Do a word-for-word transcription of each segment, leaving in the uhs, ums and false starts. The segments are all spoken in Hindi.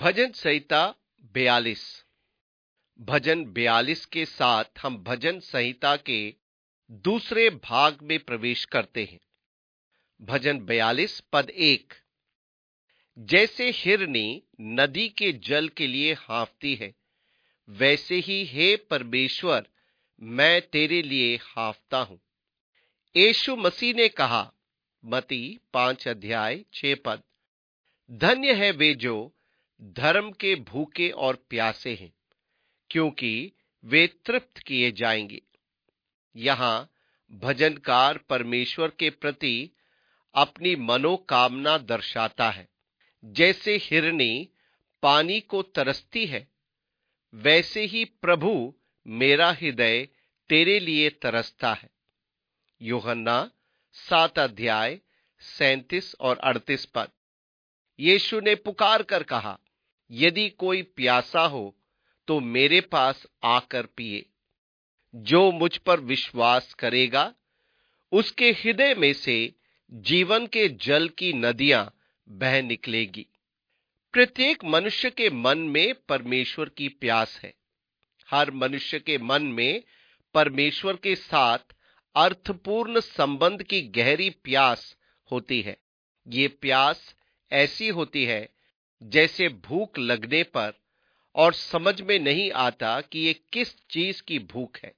भजन संहिता बयालीस। भजन बयालीस के साथ हम भजन संहिता के दूसरे भाग में प्रवेश करते हैं। भजन बयालीस पद एक। जैसे हिरनी नदी के जल के लिए हाँफती है, वैसे ही हे परमेश्वर मैं तेरे लिए हाँफता हूं। यीशु मसीह ने कहा, मती पांच अध्याय छह पद, धन्य है वे जो धर्म के भूखे और प्यासे हैं, क्योंकि वे तृप्त किए जाएंगे। यहां भजनकार परमेश्वर के प्रति अपनी मनोकामना दर्शाता है। जैसे हिरनी पानी को तरसती है, वैसे ही प्रभु मेरा हृदय तेरे लिए तरसता है। यूहन्ना सात अध्याय सैंतीस और अड़तीस पद। यीशु ने पुकार कर कहा, यदि कोई प्यासा हो तो मेरे पास आकर पिए। जो मुझ पर विश्वास करेगा, उसके हृदय में से जीवन के जल की नदियां बह निकलेगी। प्रत्येक मनुष्य के मन में परमेश्वर की प्यास है। हर मनुष्य के मन में परमेश्वर के साथ अर्थपूर्ण संबंध की गहरी प्यास होती है। ये प्यास ऐसी होती है जैसे भूख लगने पर और समझ में नहीं आता कि ये किस चीज की भूख है।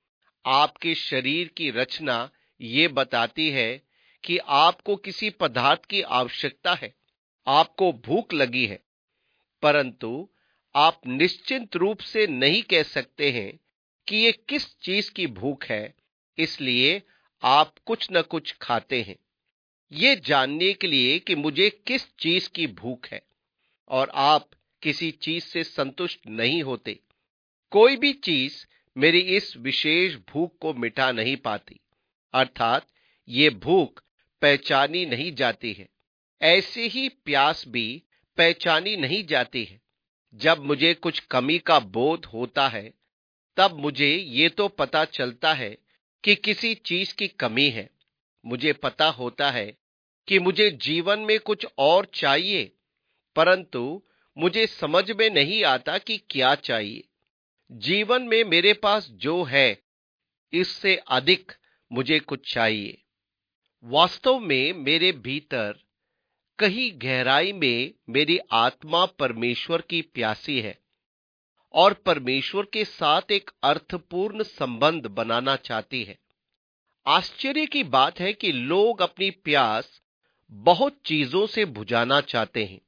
आपके शरीर की रचना ये बताती है कि आपको किसी पदार्थ की आवश्यकता है, आपको भूख लगी है, परंतु आप निश्चित रूप से नहीं कह सकते हैं कि ये किस चीज की भूख है, इसलिए आप कुछ न कुछ खाते हैं ये जानने के लिए कि मुझे किस चीज की भूख है, और आप किसी चीज से संतुष्ट नहीं होते। कोई भी चीज मेरी इस विशेष भूख को मिटा नहीं पाती, अर्थात ये भूख पहचानी नहीं जाती है। ऐसे ही प्यास भी पहचानी नहीं जाती है। जब मुझे कुछ कमी का बोध होता है, तब मुझे ये तो पता चलता है कि किसी चीज की कमी है। मुझे पता होता है कि मुझे जीवन में कुछ और चाहिए, परंतु मुझे समझ में नहीं आता कि क्या चाहिए। जीवन में मेरे पास जो है, इससे अधिक मुझे कुछ चाहिए। वास्तव में मेरे भीतर कहीं गहराई में मेरी आत्मा परमेश्वर की प्यासी है और परमेश्वर के साथ एक अर्थपूर्ण संबंध बनाना चाहती है। आश्चर्य की बात है कि लोग अपनी प्यास बहुत चीजों से बुझाना चाहते हैं।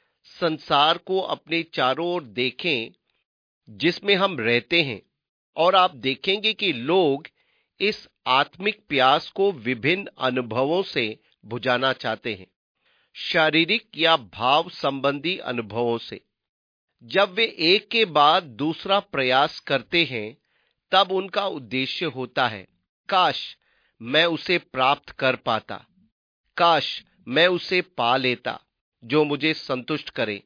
संसार को अपने चारों ओर देखें जिसमें हम रहते हैं, और आप देखेंगे कि लोग इस आत्मिक प्यास को विभिन्न अनुभवों से बुझाना चाहते हैं, शारीरिक या भाव संबंधी अनुभवों से। जब वे एक के बाद दूसरा प्रयास करते हैं, तब उनका उद्देश्य होता है, काश मैं उसे प्राप्त कर पाता, काश मैं उसे पा लेता जो मुझे संतुष्ट करे।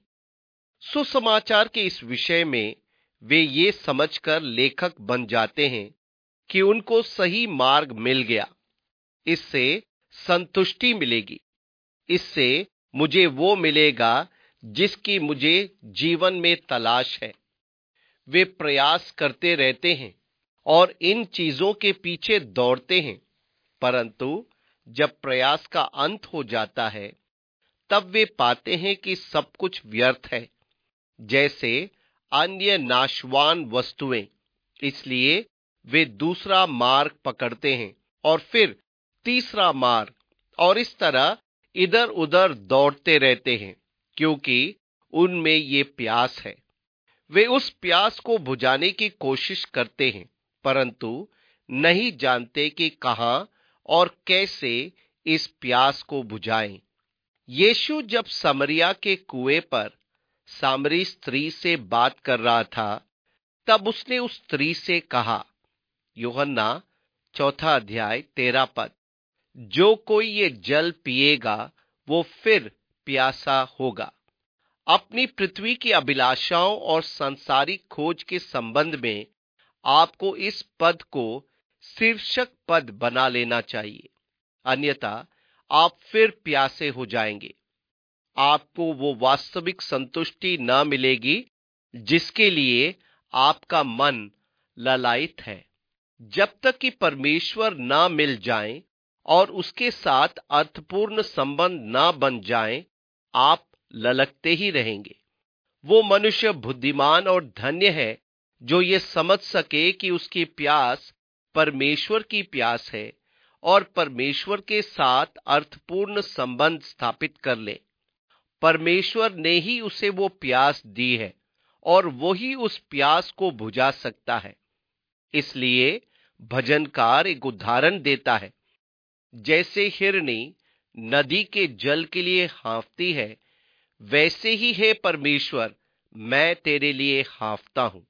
सुसमाचार के इस विषय में वे ये समझकर लेखक बन जाते हैं कि उनको सही मार्ग मिल गया, इससे संतुष्टि मिलेगी, इससे मुझे वो मिलेगा जिसकी मुझे जीवन में तलाश है। वे प्रयास करते रहते हैं और इन चीजों के पीछे दौड़ते हैं, परंतु जब प्रयास का अंत हो जाता है, तब वे पाते हैं कि सब कुछ व्यर्थ है, जैसे अन्य नाशवान वस्तुएं। इसलिए वे दूसरा मार्ग पकड़ते हैं और फिर तीसरा मार्ग, और इस तरह इधर उधर दौड़ते रहते हैं, क्योंकि उनमें ये प्यास है। वे उस प्यास को बुझाने की कोशिश करते हैं, परंतु नहीं जानते कि कहां और कैसे इस प्यास को बुझाएं। यीशु जब समरिया के कुएं पर सामरी स्त्री से बात कर रहा था, तब उसने उस स्त्री से कहा, यूहन्ना चौथा अध्याय तेरह पद, जो कोई ये जल पिएगा वो फिर प्यासा होगा। अपनी पृथ्वी की अभिलाषाओं और सांसारिक खोज के संबंध में आपको इस पद को शीर्षक पद बना लेना चाहिए, अन्यथा आप फिर प्यासे हो जाएंगे। आपको वो वास्तविक संतुष्टि न मिलेगी जिसके लिए आपका मन ललायित है। जब तक कि परमेश्वर ना मिल जाएं और उसके साथ अर्थपूर्ण संबंध ना बन जाएं, आप ललकते ही रहेंगे। वो मनुष्य बुद्धिमान और धन्य है जो ये समझ सके कि उसकी प्यास परमेश्वर की प्यास है और परमेश्वर के साथ अर्थपूर्ण संबंध स्थापित कर ले। परमेश्वर ने ही उसे वो प्यास दी है और वो ही उस प्यास को बुझा सकता है। इसलिए भजनकार एक उदाहरण देता है, जैसे हिरनी नदी के जल के लिए हाँफती है, वैसे ही है परमेश्वर, मैं तेरे लिए हाँफता हूं।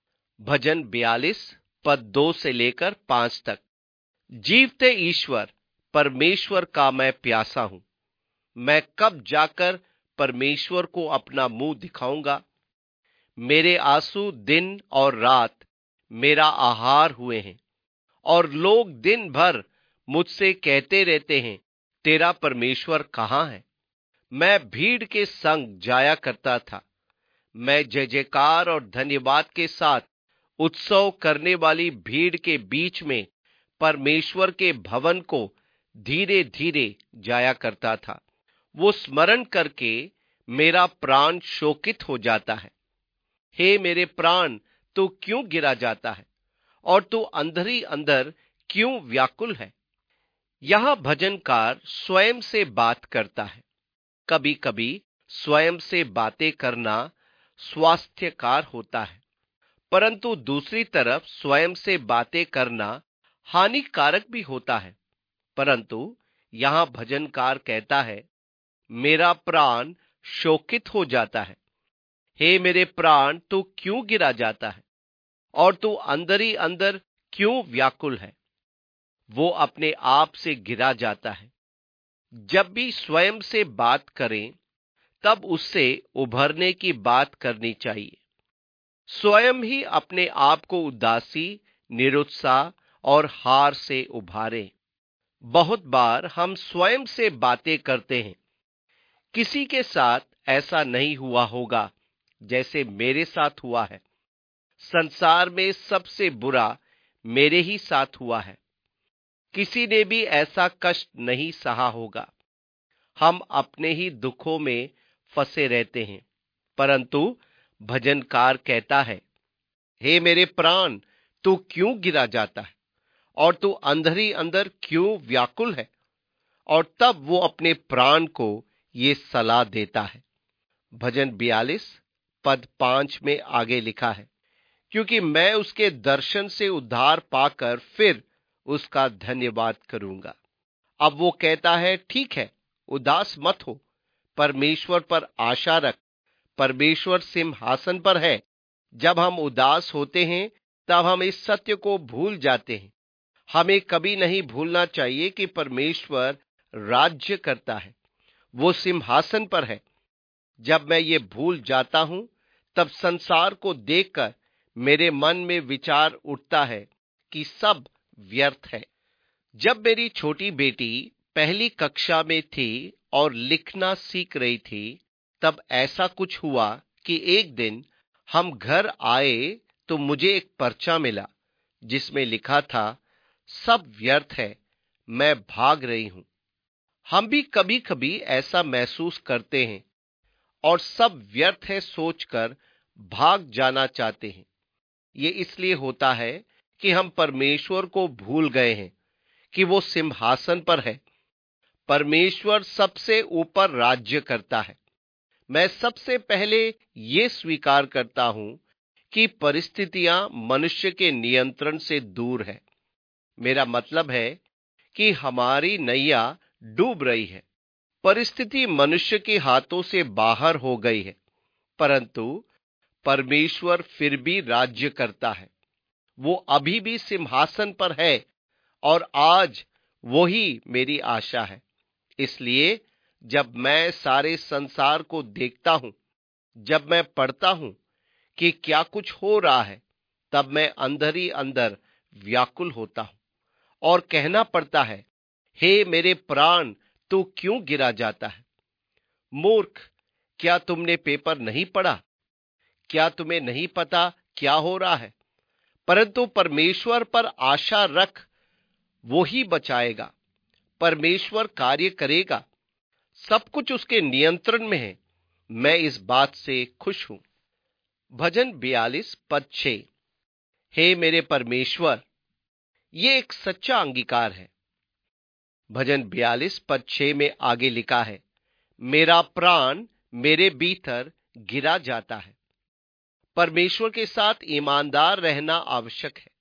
भजन बयालीस पद दो से लेकर पांच तक। जीवते ईश्वर परमेश्वर का मैं प्यासा हूं, मैं कब जाकर परमेश्वर को अपना मुंह दिखाऊंगा। मेरे आंसू दिन और रात मेरा आहार हुए हैं, और लोग दिन भर मुझसे कहते रहते हैं, तेरा परमेश्वर कहाँ है। मैं भीड़ के संग जाया करता था, मैं जय जयकार और धन्यवाद के साथ उत्सव करने वाली भीड़ के बीच में परमेश्वर के भवन को धीरे धीरे जाया करता था। वो स्मरण करके मेरा प्राण शोकित हो जाता है। हे मेरे प्राण, तू क्यों गिरा जाता है और तू अंदर ही अंदर क्यों व्याकुल है। यह भजनकार स्वयं से बात करता है। कभी कभी स्वयं से बातें करना स्वास्थ्यकार होता है, परंतु दूसरी तरफ स्वयं से बातें करना हानिकारक भी होता है। परंतु यहां भजनकार कहता है, मेरा प्राण शोकित हो जाता है। हे मेरे प्राण, तू क्यों गिरा जाता है और तू अंदर ही अंदर क्यों व्याकुल है। वो अपने आप से गिरा जाता है। जब भी स्वयं से बात करें, तब उससे उभरने की बात करनी चाहिए। स्वयं ही अपने आप को उदासी, निरुत्साह और हार से उभारें। बहुत बार हम स्वयं से बातें करते हैं। किसी के साथ ऐसा नहीं हुआ होगा जैसे मेरे साथ हुआ है। संसार में सबसे बुरा मेरे ही साथ हुआ है। किसी ने भी ऐसा कष्ट नहीं सहा होगा। हम अपने ही दुखों में फंसे रहते हैं, परंतु भजनकार कहता है, हे मेरे प्राण, तू क्यों गिरा जाता है और तू अंदर ही अंदर क्यों व्याकुल है। और तब वो अपने प्राण को ये सलाह देता है। भजन बयालीस पद पांच में आगे लिखा है, क्योंकि मैं उसके दर्शन से उद्धार पाकर फिर उसका धन्यवाद करूंगा। अब वो कहता है, ठीक है, उदास मत हो, परमेश्वर पर आशा रख। परमेश्वर सिंहासन पर है। जब हम उदास होते हैं, तब हम इस सत्य को भूल जाते हैं। हमें कभी नहीं भूलना चाहिए कि परमेश्वर राज्य करता है, वो सिंहासन पर है। जब मैं ये भूल जाता हूं, तब संसार को देखकर मेरे मन में विचार उठता है कि सब व्यर्थ है। जब मेरी छोटी बेटी पहली कक्षा में थी और लिखना सीख रही थी, तब ऐसा कुछ हुआ कि एक दिन हम घर आए तो मुझे एक पर्चा मिला जिसमें लिखा था, सब व्यर्थ है, मैं भाग रही हूं। हम भी कभी कभी ऐसा महसूस करते हैं और सब व्यर्थ है सोचकर भाग जाना चाहते हैं। ये इसलिए होता है कि हम परमेश्वर को भूल गए हैं कि वो सिंहासन पर है। परमेश्वर सबसे ऊपर राज्य करता है। मैं सबसे पहले ये स्वीकार करता हूं कि परिस्थितियां मनुष्य के नियंत्रण से दूर है। मेरा मतलब है कि हमारी नैया डूब रही है। परिस्थिति मनुष्य के हाथों से बाहर हो गई है, परंतु परमेश्वर फिर भी राज्य करता है। वो अभी भी सिंहासन पर है और आज वही मेरी आशा है। इसलिए जब मैं सारे संसार को देखता हूं, जब मैं पढ़ता हूं कि क्या कुछ हो रहा है, तब मैं अंदर ही अंदर व्याकुल होता हूं और कहना पड़ता है, हे मेरे प्राण, तू क्यों गिरा जाता है। मूर्ख, क्या तुमने पेपर नहीं पढ़ा? क्या तुम्हें नहीं पता क्या हो रहा है? परंतु परमेश्वर पर आशा रख, वो ही बचाएगा। परमेश्वर कार्य करेगा, सब कुछ उसके नियंत्रण में है। मैं इस बात से खुश हूं। भजन बयालीस पद छह। हे मेरे परमेश्वर, ये एक सच्चा अंगीकार है। भजन बयालीस पद छह में आगे लिखा है, मेरा प्राण मेरे भीतर गिरा जाता है। परमेश्वर के साथ ईमानदार रहना आवश्यक है।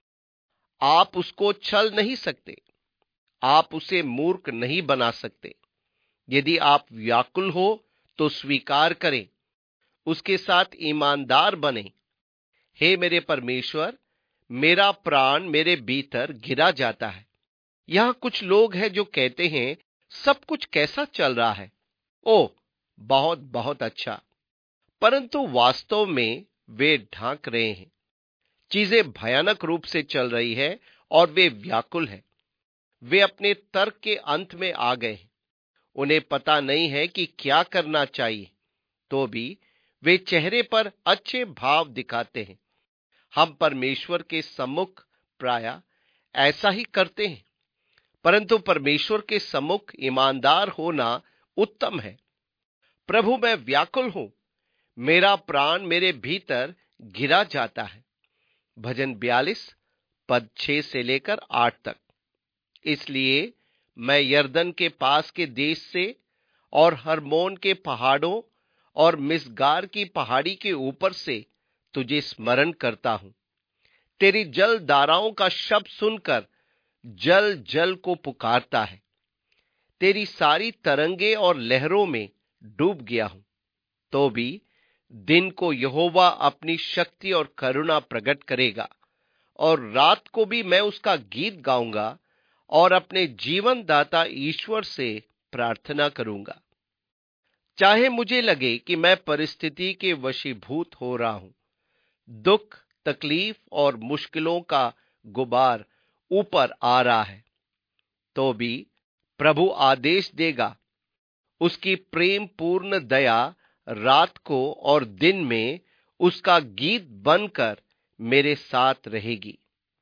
आप उसको छल नहीं सकते, आप उसे मूर्ख नहीं बना सकते। यदि आप व्याकुल हो तो स्वीकार करें, उसके साथ ईमानदार बने। हे मेरे परमेश्वर, मेरा प्राण मेरे भीतर गिरा जाता है। यहां कुछ लोग हैं जो कहते हैं, सब कुछ कैसा चल रहा है? ओह, बहुत बहुत अच्छा। परंतु वास्तव में वे ढांक रहे हैं। चीजें भयानक रूप से चल रही है और वे व्याकुल हैं। वे अपने तर्क के अंत में आ गए हैं। उन्हें पता नहीं है कि क्या करना चाहिए, तो भी वे चेहरे पर अच्छे भाव दिखाते हैं। हम परमेश्वर के सम्मुख प्रायः ऐसा ही करते हैं, परंतु परमेश्वर के सम्मुख ईमानदार होना उत्तम है। प्रभु, मैं व्याकुल हूं, मेरा प्राण मेरे भीतर गिरा जाता है। भजन बयालीस पद छह से लेकर आठ तक। इसलिए मैं यरदन के पास के देश से और हरमोन के पहाड़ों और मिसगार की पहाड़ी के ऊपर से तुझे स्मरण करता हूं। तेरी जल धाराओं का शब्द सुनकर जल जल को पुकारता है। तेरी सारी तरंगे और लहरों में डूब गया हूं। तो भी दिन को यहोवा अपनी शक्ति और करुणा प्रकट करेगा, और रात को भी मैं उसका गीत गाऊंगा और अपने जीवन दाता ईश्वर से प्रार्थना करूंगा। चाहे मुझे लगे कि मैं परिस्थिति के वशीभूत हो रहा हूं, दुख, तकलीफ और मुश्किलों का गुबार ऊपर आ रहा है, तो भी प्रभु आदेश देगा। उसकी प्रेम पूर्ण दया रात को और दिन में उसका गीत बनकर मेरे साथ रहेगी।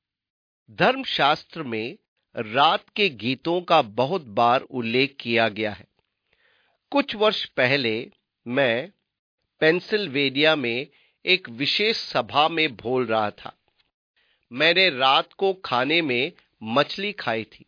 धर्मशास्त्र में रात के गीतों का बहुत बार उल्लेख किया गया है। कुछ वर्ष पहले मैं पेंसिल्वेनिया में एक विशेष सभा में बोल रहा था। मैंने रात को खाने में मछली खाई थी।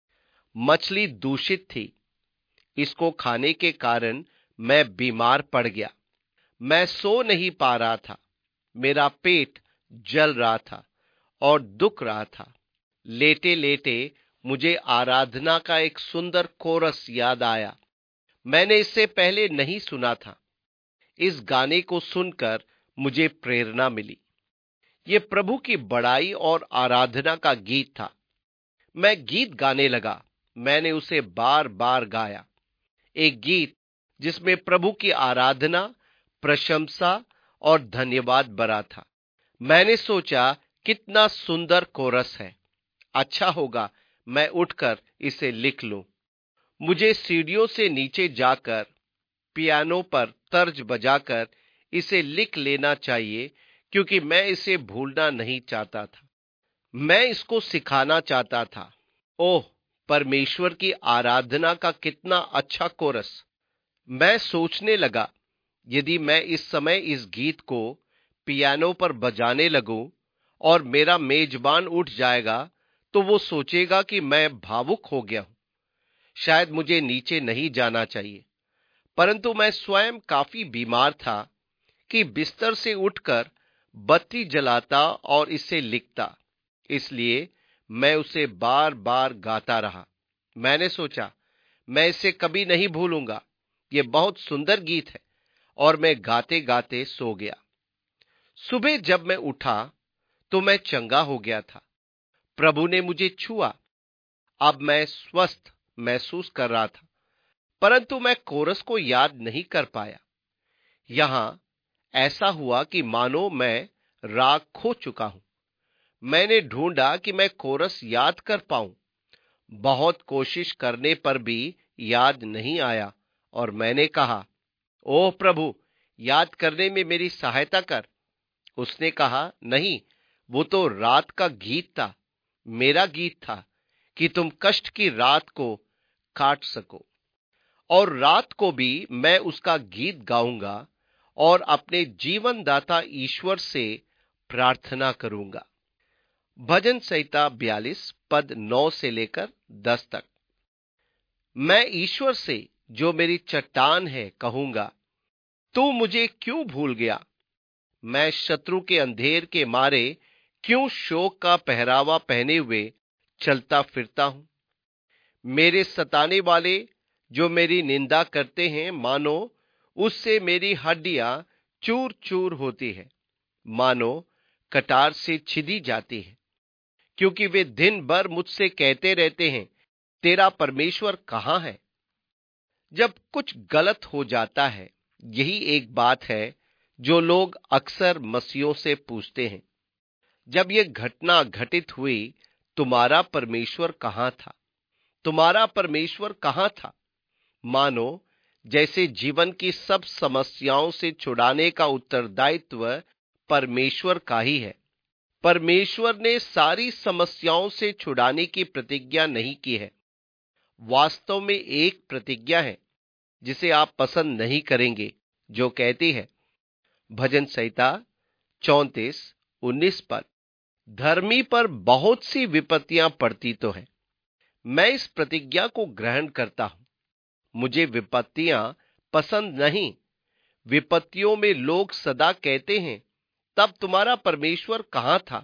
मछली दूषित थी। इसको खाने के कारण मैं बीमार पड़ गया। मैं सो नहीं पा रहा था। मेरा पेट जल रहा था और दुख रहा था। लेटे लेटे मुझे आराधना का एक सुंदर कोरस याद आया। मैंने इससे पहले नहीं सुना था। इस गाने को सुनकर मुझे प्रेरणा मिली। ये प्रभु की बड़ाई और आराधना का गीत था। मैं गीत गाने लगा। मैंने उसे बार बार गाया। एक गीत जिसमें प्रभु की आराधना, प्रशंसा और धन्यवाद भरा था। मैंने सोचा, कितना सुंदर कोरस है। अच्छा होगा मैं उठकर इसे लिख लूं। मुझे सीढ़ियों से नीचे जाकर पियानो पर तर्ज बजाकर इसे लिख लेना चाहिए, क्योंकि मैं इसे भूलना नहीं चाहता था। मैं इसको सिखाना चाहता था। ओह, परमेश्वर की आराधना का कितना अच्छा कोरस। मैं सोचने लगा, यदि मैं इस समय इस गीत को पियानो पर बजाने लगूं और मेरा मेजबान उठ जाएगा, तो वो सोचेगा कि मैं भावुक हो गया हूं। शायद मुझे नीचे नहीं जाना चाहिए। परंतु मैं स्वयं काफी बीमार था कि बिस्तर से उठकर बत्ती जलाता और इसे लिखता। इसलिए मैं उसे बार बार गाता रहा। मैंने सोचा, मैं इसे कभी नहीं भूलूंगा। ये बहुत सुंदर गीत है। और मैं गाते गाते सो गया। सुबह जब मैं उठा तो मैं चंगा हो गया था। प्रभु ने मुझे छुआ। अब मैं स्वस्थ महसूस कर रहा था। परंतु मैं कोरस को याद नहीं कर पाया। यहां ऐसा हुआ कि मानो मैं राग खो चुका हूं। मैंने ढूंढा कि मैं कोरस याद कर पाऊं। बहुत कोशिश करने पर भी याद नहीं आया और मैंने कहा, ओह प्रभु, याद करने में मेरी सहायता कर। उसने कहा, नहीं, वो तो रात का गीत था, मेरा गीत था, कि तुम कष्ट की रात को काट सको। और रात को भी मैं उसका गीत गाऊंगा और अपने जीवनदाता ईश्वर से प्रार्थना करूंगा। भजन संहिता बयालीस पद नौ से लेकर दस तक। मैं ईश्वर से, जो मेरी चट्टान है, कहूंगा, तू मुझे क्यों भूल गया? मैं शत्रु के अंधेर के मारे क्यों शोक का पहरावा पहने हुए चलता फिरता हूं? मेरे सताने वाले जो मेरी निंदा करते हैं, मानो उससे मेरी हड्डियां चूर चूर होती है, मानो कटार से छिदी जाती है, क्योंकि वे दिन भर मुझसे कहते रहते हैं, तेरा परमेश्वर कहां है? जब कुछ गलत हो जाता है, यही एक बात है जो लोग अक्सर मसीहों से पूछते हैं। जब यह घटना घटित हुई, तुम्हारा परमेश्वर कहां था? तुम्हारा परमेश्वर कहां था? मानो जैसे जीवन की सब समस्याओं से छुड़ाने का उत्तरदायित्व परमेश्वर का ही है। परमेश्वर ने सारी समस्याओं से छुड़ाने की प्रतिज्ञा नहीं की है। वास्तव में एक प्रतिज्ञा है जिसे आप पसंद नहीं करेंगे, जो कहती है, भजन संहिता चौंतीस उन्नीस पर, धर्मी पर बहुत सी विपत्तियां पड़ती तो है, मैं इस प्रतिज्ञा को ग्रहण करता हूं। मुझे विपत्तियां पसंद नहीं। विपत्तियों में लोग सदा कहते हैं, तब तुम्हारा परमेश्वर कहां था?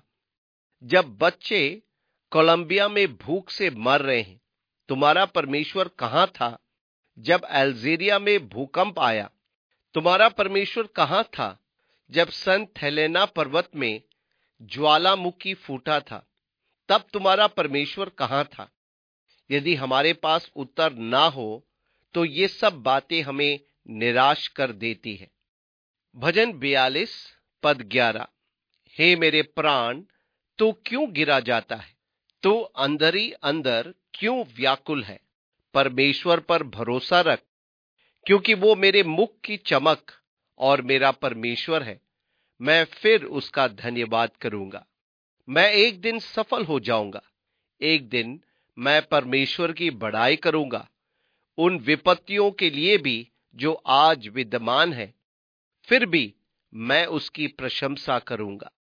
जब बच्चे कोलंबिया में भूख से मर रहे हैं, तुम्हारा परमेश्वर कहां था? जब अल्जीरिया में भूकंप आया, तुम्हारा परमेश्वर कहां था? जब संत हेलेना पर्वत में ज्वालामुखी फूटा था, तब तुम्हारा परमेश्वर कहां था? यदि हमारे पास उत्तर ना हो, तो ये सब बातें हमें निराश कर देती है। भजन बयालीस पद ग्यारह। हे मेरे प्राण, तू क्यों गिरा जाता है? तू अंदर ही अंदर क्यों व्याकुल है? परमेश्वर पर भरोसा रख, क्योंकि वो मेरे मुख की चमक और मेरा परमेश्वर है। मैं फिर उसका धन्यवाद करूंगा। मैं एक दिन सफल हो जाऊंगा। एक दिन मैं परमेश्वर की बड़ाई करूंगा, उन विपत्तियों के लिए भी जो आज विद्यमान है। फिर भी मैं उसकी प्रशंसा करूंगा।